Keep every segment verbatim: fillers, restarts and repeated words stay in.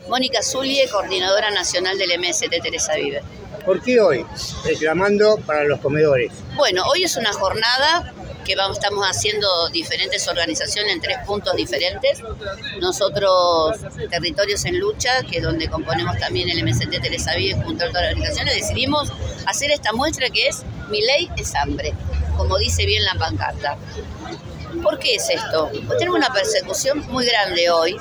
Mónica Zulie, coordinadora nacional del M S T Teresa Vive. ¿Por qué hoy? Reclamando para los comedores. Bueno, hoy es una jornada que vamos, estamos haciendo diferentes organizaciones en tres puntos diferentes. Nosotros, Territorios en Lucha, que es donde componemos también el M S T Teresa Vive junto a otras organizaciones, decidimos hacer esta muestra que es Mi ley es hambre, como dice bien la pancarta. ¿Por qué es esto? Pues tenemos una persecución muy grande hoy,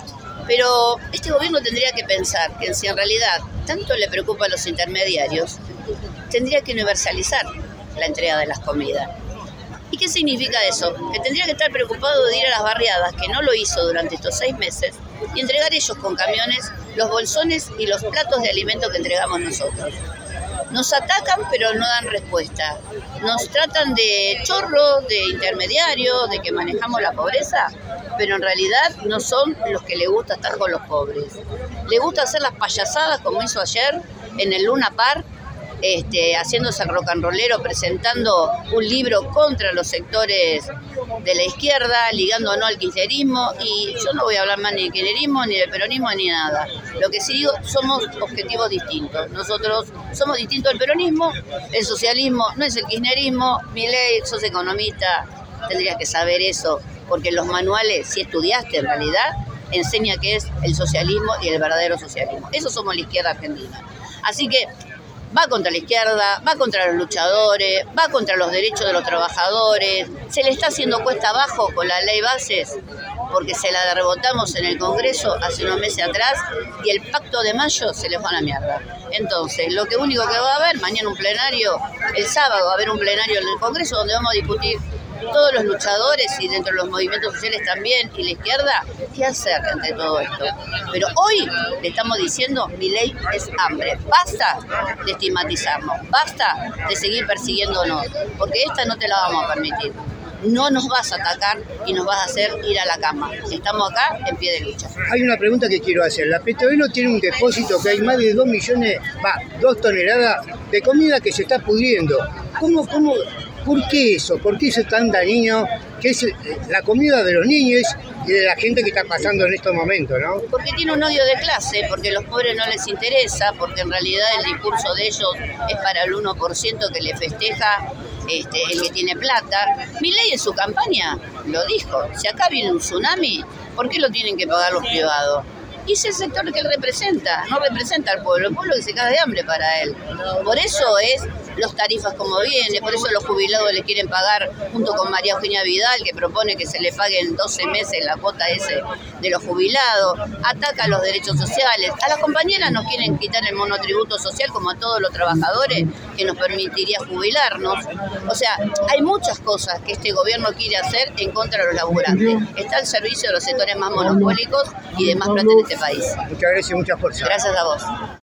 pero este gobierno tendría que pensar que si en realidad tanto le preocupa a los intermediarios, tendría que universalizar la entrega de las comidas. ¿Y qué significa eso? Que tendría que estar preocupado de ir a las barriadas, que no lo hizo durante estos seis meses, y entregar ellos con camiones los bolsones y los platos de alimento que entregamos nosotros. Nos atacan pero no dan respuesta. Nos tratan de chorro, de intermediario, de que manejamos la pobreza, pero en realidad no son los que le gusta estar con los pobres. Le gusta hacer las payasadas como hizo ayer en el Luna Park, Este, haciéndose el rock and rollero, presentando un libro contra los sectores de la izquierda, ligándonos al kirchnerismo, y yo no voy a hablar más ni de kirchnerismo, ni de peronismo, ni nada. Lo que sí digo, somos objetivos distintos. Nosotros somos distintos al peronismo, el socialismo no es el kirchnerismo. Milei, sos economista, tendrías que saber eso, porque en los manuales, si estudiaste en realidad, enseña qué es el socialismo y el verdadero socialismo. Eso somos la izquierda argentina. Así que va contra la izquierda, va contra los luchadores, va contra los derechos de los trabajadores, se le está haciendo cuesta abajo con la ley Bases, porque se la rebotamos en el Congreso hace unos meses atrás, y el pacto de mayo se les va a la mierda. Entonces, lo que único que va a haber, mañana un plenario, el sábado va a haber un plenario en el Congreso donde vamos a discutir todos los luchadores y dentro de los movimientos sociales también, y la izquierda, qué hacer entre todo esto. Pero hoy le estamos diciendo, mi ley es hambre. Basta de estigmatizarnos, basta de seguir persiguiéndonos, porque esta no te la vamos a permitir. No nos vas a atacar y nos vas a hacer ir a la cama. Estamos acá en pie de lucha. Hay una pregunta que quiero hacer. La Petroelo tiene un depósito que hay más de dos millones, va, dos toneladas de comida que se está pudriendo. ¿Cómo, cómo, por qué eso? ¿Por qué eso es tan dañino? Que es la comida de los niños y de la gente que está pasando en estos momentos, ¿no? Porque tiene un odio de clase, porque a los pobres no les interesa, porque en realidad el discurso de ellos es para el uno por ciento que le festeja este, el que tiene plata. Milei en su campaña lo dijo, si acá viene un tsunami, ¿por qué lo tienen que pagar los privados? Y es el sector que él representa, no representa al pueblo, el pueblo que se caga de hambre para él. Por eso es los tarifas como viene, por eso los jubilados le quieren pagar junto con María Eugenia Vidal, que propone que se le paguen doce meses la cuota ese de los jubilados, ataca los derechos sociales. A las compañeras nos quieren quitar el monotributo social como a todos los trabajadores, que nos permitiría jubilarnos. O sea, hay muchas cosas que este gobierno quiere hacer en contra de los laburantes. Está al servicio de los sectores más monopólicos y de más plata en este país. Muchas gracias y muchas fuerzas. Gracias a vos.